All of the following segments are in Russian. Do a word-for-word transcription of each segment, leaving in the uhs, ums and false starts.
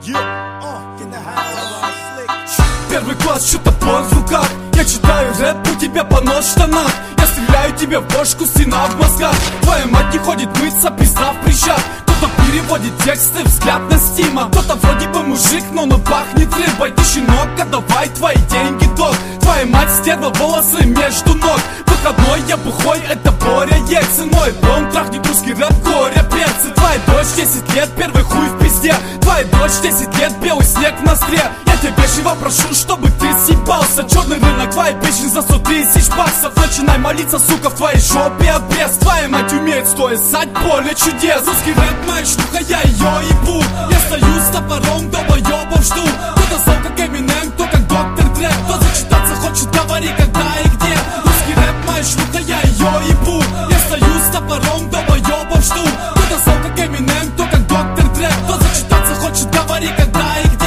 Первый класс, что-то пон в руках. Я читаю рэп, у тебя понос в штанах. Я стреляю тебе в бошку, стена в мозгах. Твоя мать не ходит мыться, пизда в прыщах. Кто-то переводит тексты, взгляд на стима. Кто-то вроде бы мужик, но он пахнет рыбой. Ты щенок, отдавай твои деньги, док. Твоя мать стерла волосы между ног. Выходной я бухой, это Боря Ельцин. Мой дом трахнет русский рэп, горя перцы. Твоя дочь десять лет, первый хуй в пизде. Твоя дочь десять лет, белый снег в ноздре. Я тебя вежливо прошу, чтобы ты съебался. Черный рынок, твоя песня за сто тысяч баксов. Начинай молиться, сука, в твоей жопе обрез. Твоя мать умеет стоя ссать, поле чудес. Русский рэп, моя шлюха, я ее ебу. Я стою с топором, долбоебов жду. Кто-то зол, как Эминем, кто как доктор Дре. Кто зачитаться хочет, говори, когда и где. Русский рэп, моя шлюха, я ее ебу. Я стою с топором, долбоебов жду. Кто-то зол, как Эминем, кто как доктор Дре. Кто зачитаться хочет, говори, когда и где.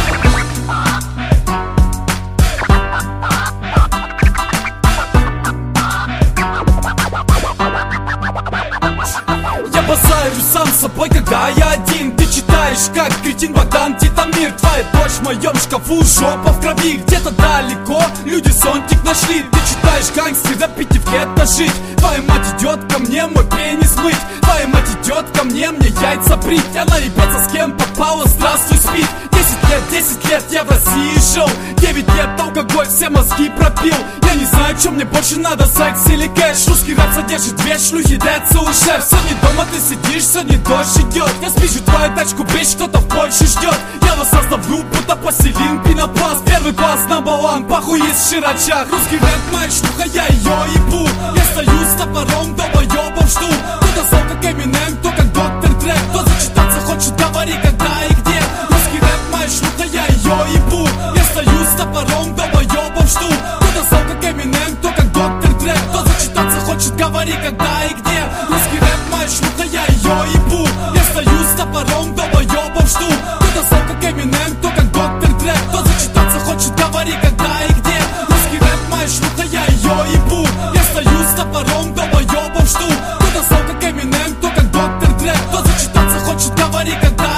Я базарю сам с собой, когда я один. Ты читаешь, как кретин Богдан Титамир. Твоя дочь в моем шкафу, жопа в крови. Где-то далеко люди зонтик нашли. Ты читаешь гангстера, пятивлетно жить. Твоя мать идет ко мне, мой пенис мыть. Твоя мать идет ко мне, мне яйца брить. Она ебется с кем попала, здравствуй, спит. Десять лет, десять лет я в России жил. Девять лет алкоголь, все мозги пропил. Я не знаю, что мне больше надо, секс или кэш. Русский рэп содержит две шлюхи, that's all шеф. Сегодня дома ты сидишь, сегодня дождь идет. Я спищу твою тачку, бич, кто-то в Польше ждет. Я вас оставлю, будто пластилин, пенопласт. Первый класс, number one, похуй из широчах. Русский рэп, моя шлюха, я ее ебу. Я стою с топором, долбоебов жду. Кто-то зол, как Эминем, кто как доктор Дре. Кто зачитаться хочет, говори, когда и где. Русский рэп, моя шлюха, я ее ебу. Я стою с топором, долбоебов жду. Кто-то зол, как Эминем, кто как доктор Дре. Кто зачитаться хочет, говори, когда и где. Русский рэп, моя шлюха, я ее ебу. Я стою с топором, долбоебов жду. Кто-то зол, как Эминем, кто как доктор Дре. Кто зачитаться хочет, говори, когда и где. Русский рэп, моя шлюха, я ее ебу. Я стою с топором, долбоебов жду. Кто-то зол, как Эминем, кто как доктор Дре. Кто зачитаться хочет, говори, когда